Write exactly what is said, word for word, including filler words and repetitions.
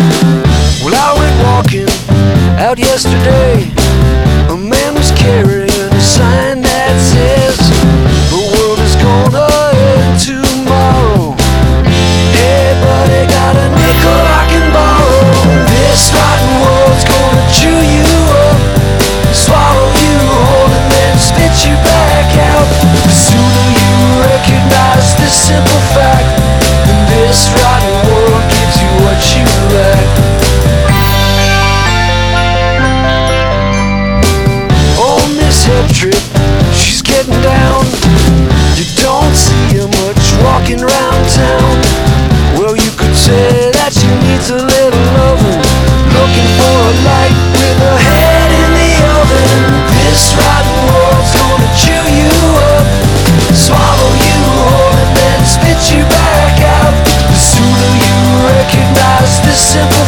Well, I went walking out yesterday. A man was carrying a sign that says the world is gonna end tomorrow. Hey buddy, got a nickel I can borrow. This rotten world's gonna chew you up, swallow you whole and then spit you back out. The sooner you recognize this simple fact, then this rotten world gives you what you lack. On this head trip, she's getting down. You don't see her much walking around town. Well, you could say that she needs a little loving, looking for a light with her head in the oven. This rotten world's gonna chew you up, swallow you whole and then spit you back out. The sooner you recognize this simple